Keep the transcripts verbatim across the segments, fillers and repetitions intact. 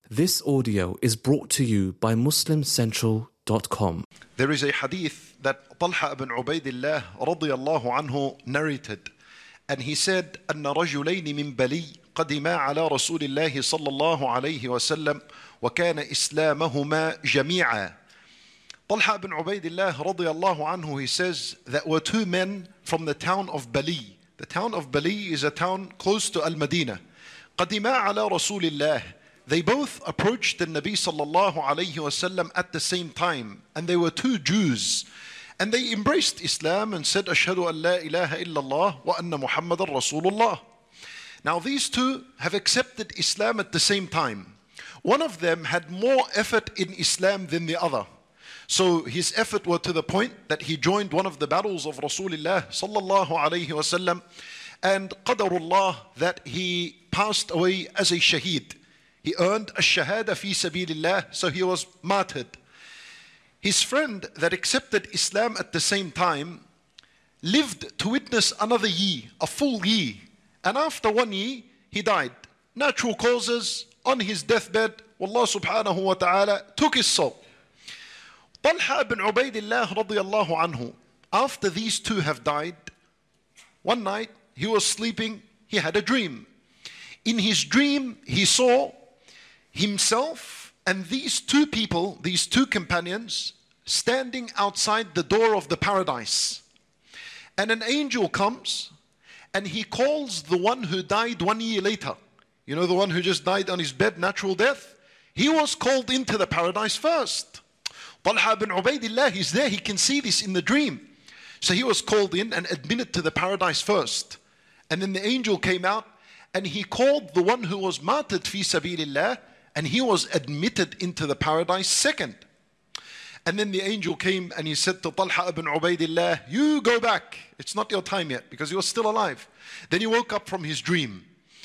This audio is brought to you by Muslim Central dot com. There is a hadith that Talha ibn Ubaidillah radiyallahu anhu narrated, and he said, أن رجلين من بلي قدما على رسول الله صلى الله عليه وسلم وكان إسلامهما جميعا. Talha ibn Ubaidillah radiyallahu anhu, he says that were two men from the town of Bali. The town of Bali is a town close to Al-Madinah. قدما على رسول الله. They both approached the Nabi sallallahu alayhi wasallam at the same time, and they were two Jews, and they embraced Islam and said, Ashhadu an la ilaha illallah wa anna Muhammadan Rasulullah. Now these two have accepted Islam at the same time. One of them had more effort in Islam than the other. So his effort were to the point that he joined one of the battles of Rasulullah sallallahu alayhi wasallam, and qadarullah that he passed away as a shaheed. He earned a shahada fi sabilillah, so he was martyred. His friend that accepted Islam at the same time lived to witness another year, a full year. And after one year, he died. Natural causes, on his deathbed, Allah subhanahu wa ta'ala took his soul. Talha ibn Ubaidillah radiyallahu anhu, after these two have died, one night he was sleeping, he had a dream. In his dream, he saw himself and these two people, these two companions, standing outside the door of the paradise. And an angel comes and he calls the one who died one year later. You know, the one who just died on his bed, natural death? He was called into the paradise first. Talha ibn Ubaidillah, he's there, he can see this in the dream. So he was called in and admitted to the paradise first. And then the angel came out and he called the one who was martyred fi sabilillah, and he was admitted into the paradise second. And then the angel came and he said to Talha ibn Ubaidillah, you go back, it's not your time yet, because he was still alive. Then he woke up from his dream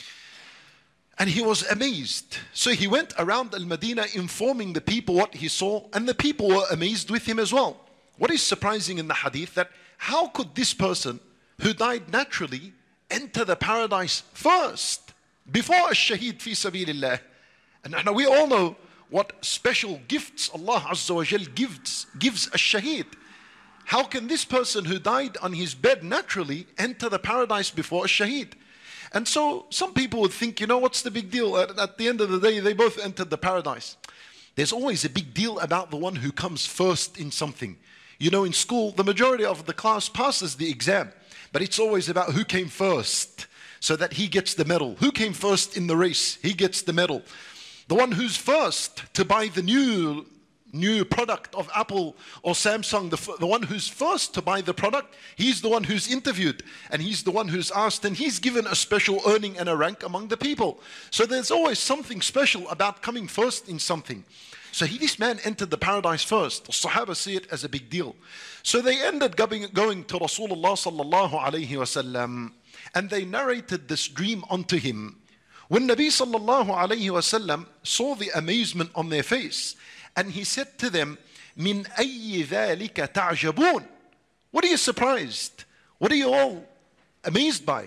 and he was amazed. So he went around Al-Madinah informing the people what he saw, and the people were amazed with him as well. What is surprising in the hadith, that how could this person who died naturally enter the paradise first, before a shaheed fi sabilillah? And now we all know what special gifts Allah Azza wa Jal gives, gives a shaheed. How can this person who died on his bed naturally enter the paradise before a shaheed? And so some people would think, you know, what's the big deal? At, at the end of the day, they both entered the paradise. There's always a big deal about the one who comes first in something. You know, in school, the majority of the class passes the exam, but it's always about who came first, so that he gets the medal. Who came first in the race? He gets the medal. The one who's first to buy the new new product of Apple or Samsung, the, the one who's first to buy the product, he's the one who's interviewed, and he's the one who's asked, and he's given a special earning and a rank among the people. So there's always something special about coming first in something. So he, this man entered the paradise first. The Sahaba see it as a big deal. So they ended going, going to Rasulullah sallallahu alayhi wasallam, and they narrated this dream unto him. When Nabi sallallahu alayhi wasallam saw the amazement on their face, and he said to them, Min ayyi dhalika ta'jabun? What are you surprised? What are you all amazed by?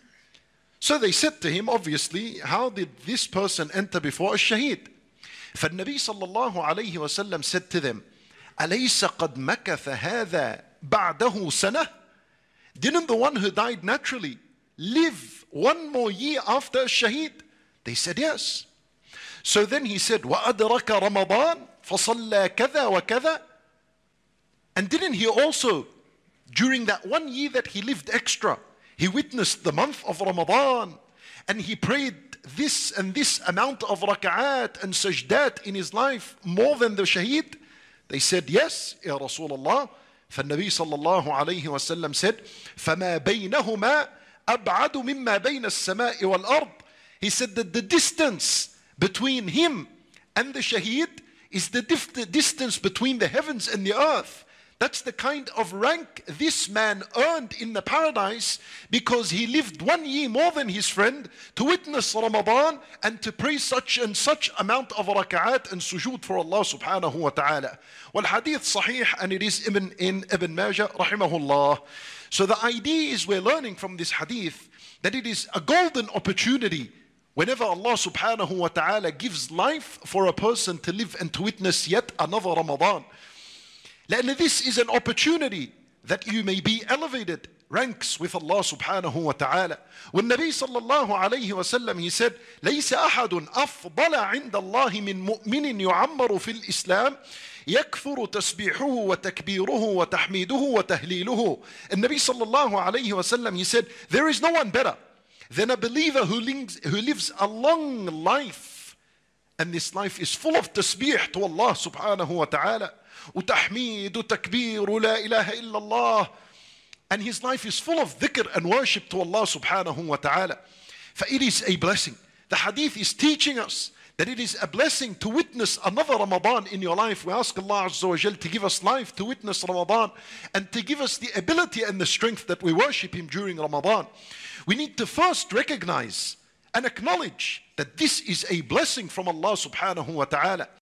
So they said to him, obviously, how did this person enter before a shaheed? فالنبي صلى الله عليه وسلم said to them, أليس قد مكث هذا بعده سنة? Didn't the one who died naturally live one more year after a shaheed? They said yes. So then he said, وَأَدْرَكَ رَمَضَانَ فَصَلَّى كَذَا وَكَذَا? And didn't he also, during that one year that he lived extra, he witnessed the month of Ramadan, and he prayed this and this amount of raka'at and sajdat in his life, more than the shaheed? They said, yes, Ya Rasulullah. فالنبي صلى الله عليه وسلم said, فَمَا بَيْنَهُمَا أَبْعَدُ مِمَّا بَيْنَ السَّمَاءِ وَالْأَرْضِ. He said that the distance between him and the shaheed is the dif- distance between the heavens and the earth. That's the kind of rank this man earned in the paradise, because he lived one year more than his friend to witness Ramadan and to pray such and such amount of raka'at and sujood for Allah subhanahu wa ta'ala. Wal hadith sahih, and it is Ibn, in Ibn Majah rahimahullah. So the idea is, we're learning from this hadith that it is a golden opportunity whenever Allah subhanahu wa ta'ala gives life for a person to live and to witness yet another Ramadan. لأن this is an opportunity that you may be elevated ranks with Allah subhanahu wa ta'ala. When Nabi sallallahu alayhi wa sallam, he said, ليس أحد أفضل عند الله من مؤمن يعمر في الإسلام يكثر تسبيحه وتكبيره وتحميده وتهليله. And Nabi sallallahu alayhi wa sallam, he said, there is no one better than a believer who lives, who lives a long life. And this life is full of tasbih to Allah subhanahu wa ta'ala. وتحميد وتكبير ولا إله إلا الله. And his life is full of dhikr and worship to Allah subhanahu wa ta'ala. For it is a blessing. The hadith is teaching us that it is a blessing to witness another Ramadan in your life. We ask Allah Azza wa Jal to give us life to witness Ramadan and to give us the ability and the strength that we worship Him during Ramadan. We need to first recognize and acknowledge that this is a blessing from Allah subhanahu wa ta'ala.